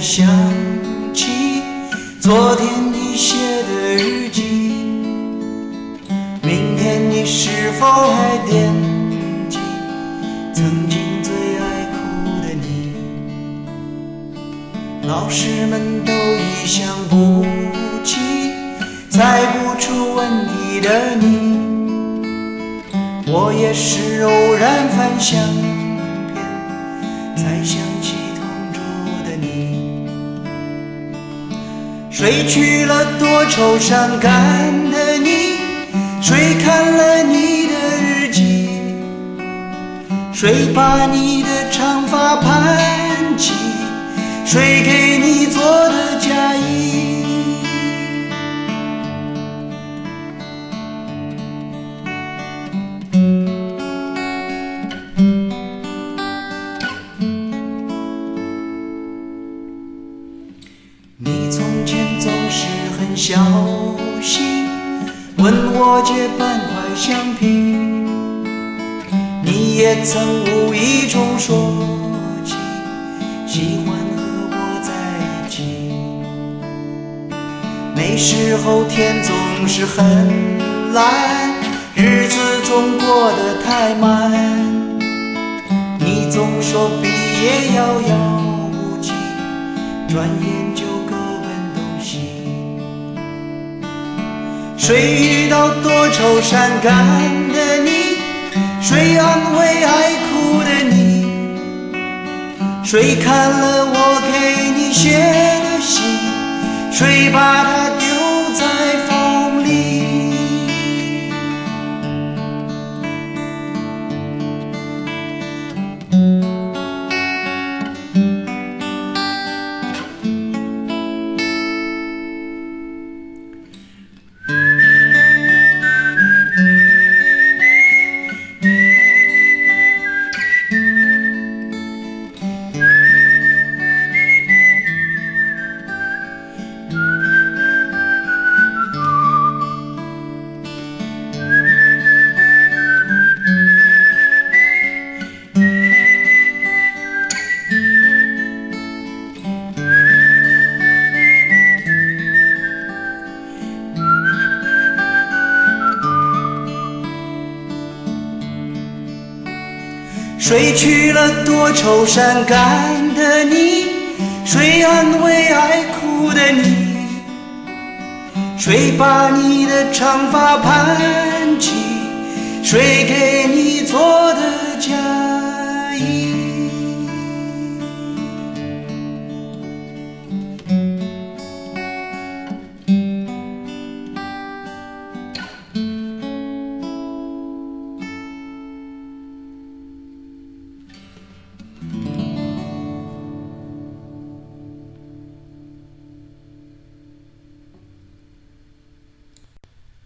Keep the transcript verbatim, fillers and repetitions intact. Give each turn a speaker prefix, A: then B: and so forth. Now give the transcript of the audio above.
A: 想起昨天你写的日记，明天你是否还惦记曾经最爱哭的你？老师们都已想不起猜不出问题的你，我也是偶然翻相片才想起同桌的你。谁去了多愁善感的你？谁看了你的日记？谁把你的长发盘起？谁给你做的嫁衣？你从前总是很小心问我借半块橡皮，你也曾无意中说起喜欢和我在一起。那时候天总是很蓝，日子总过得太慢，你总说毕业遥遥无期，转眼就各奔东西。谁遇到多愁善感的你？谁安慰爱哭的你？谁看了我给你写的信？谁把它丢在风里？谁去了多愁善感的你？谁安慰爱哭的你？谁把你的长发盘起？谁给